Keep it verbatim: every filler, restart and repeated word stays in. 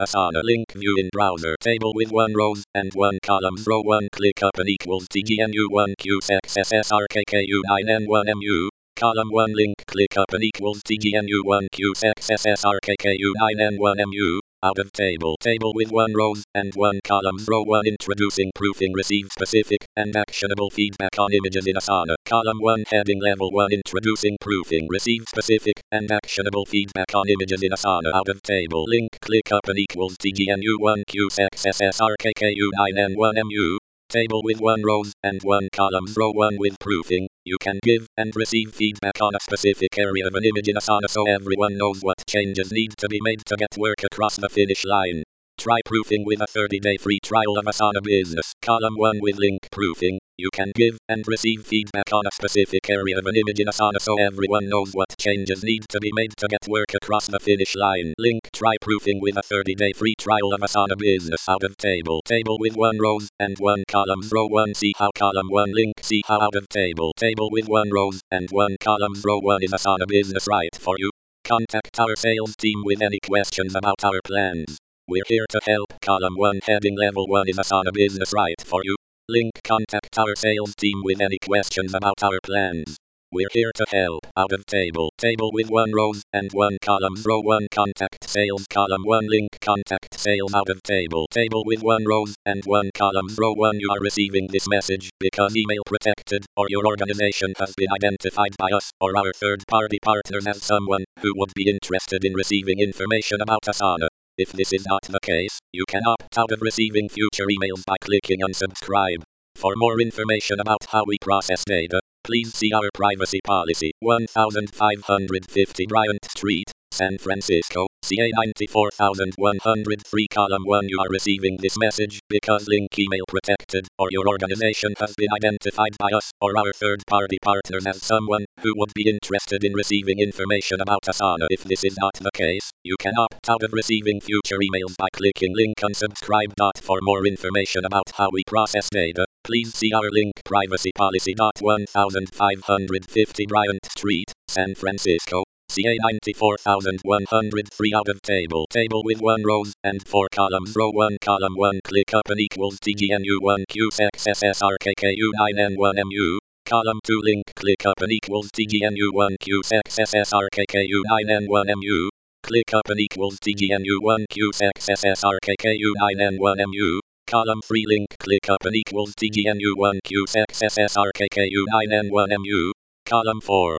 Asana link view in browser. Table with one rows and one columns. Row one click up and equals T G N U one Q X S S R K K U nine N one M U. Column one link click up and equals T G N U one Q X S S R K K U nine N one M U. Out of table. Table with one rows and one columns. Row one introducing proofing. Receive specific and actionable feedback on images in Asana. Column one heading level one introducing proofing. Receive specific and actionable feedback on images in Asana. Out of table. Link click up and equals T G N U one Q X S S R K K U nine N one M U. Table with one rows and one columns. Row one with proofing. You can give and receive feedback on a specific area of an image in Asana so everyone knows what changes need to be made to get work across the finish line. Try proofing with a thirty day free trial of Asana Business. Column one with link proofing. You can give and receive feedback on a specific area of an image in Asana so everyone knows what changes need to be made to get work across the finish line. Link try proofing with a thirty day free trial of Asana Business. Out of table. Table with one rows and one columns. Row one see how. Column one link see how. Out of table. Table with one rows and one columns. Row one is Asana Business right for you. Contact our sales team with any questions about our plans. We're here to help. Column one heading level one is Asana Business right for you. Link contact our sales team with any questions about our plans. We're here to help. Out of table. Table with one rows and one columns. Row one contact sales. Column one link contact sales. Out of table. Table with one rows and one columns. Row one you are receiving this message because email protected or your organization has been identified by us or our third party partners as someone who would be interested in receiving information about Asana. If this is not the case, you can opt out of receiving future emails by clicking unsubscribe. For more information about how we process data, please see our privacy policy. fifteen fifty Bryant Street, San Francisco, C A nine four one zero three. Column one you are receiving this message because link email protected or your organization has been identified by us or our third party partners as someone who would be interested in receiving information about Asana. If this is not the case, you can opt out of receiving future emails by clicking link unsubscribe. For more information about how we process data, please see our link privacy policy. fifteen fifty Bryant Street, San Francisco, C A nine four one zero three. Out of table. Table with one rows and four columns. Row one column one click up and equals T G N U one Q X S S R K K U nine N one M U. Column two link click up and equals T G N U one Q X S S R K K U nine N one M U. Click up and equals T G N U one Q X S S R K K U nine N one M U. Column three link click up and equals T G N U one Q X S S R K K U nine N one M U. Column four